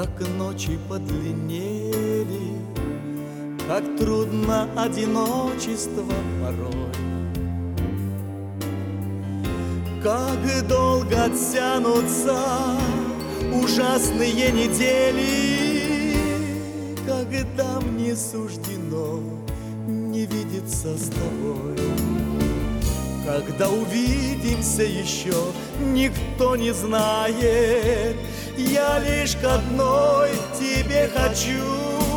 как ночи подлиннели, как трудно одиночество порой, как долго тянутся ужасные недели, когда мне суждено не видеться с тобой. Когда увидимся еще, никто не знает. Я лишь к одной тебе хочу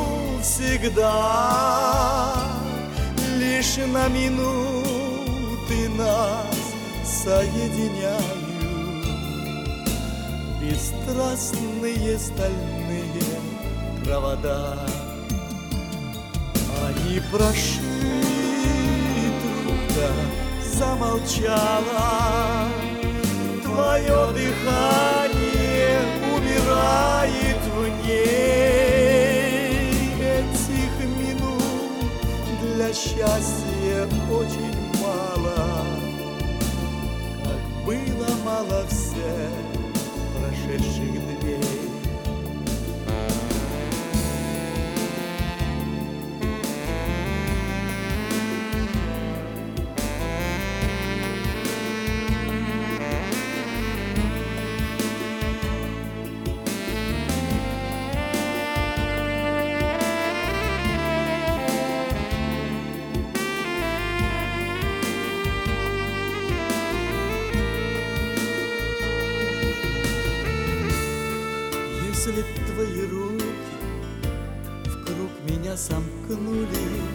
всегда. Лишь на минуты нас соединяют бесстрастные стальные провода. Они прошли, трубка замолчала, твое дыхание умирает в ней. Этих минут для счастья очень мало, как было мало всех прошедших дней. Если б твои руки вкруг меня сомкнулись,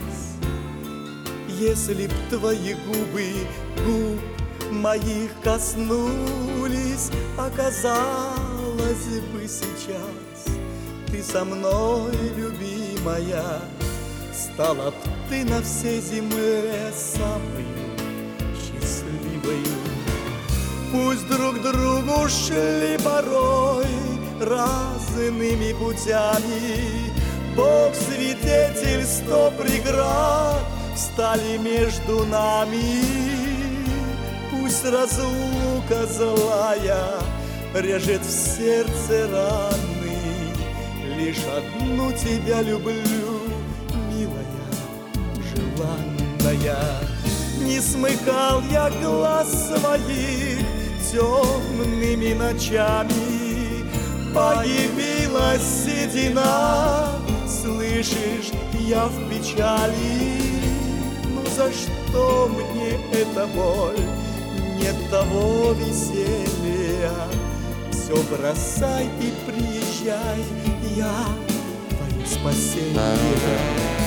если б твои губы губ моих коснулись, оказалось бы сейчас ты со мной, любимая, стала б ты на всей земле самою счастливою. Пусть друг другу шли порой разными путями, Бог свидетель, 100 преград встали между нами. Пусть разлука злая режет в сердце раны, лишь одну тебя люблю, милая, желанная. Не смыкал я глаз своих темными ночами, появилась седина, слышишь, я в печали. Ну за что мне эта боль? Нет того веселья. Все бросай и приезжай, я твое спасение.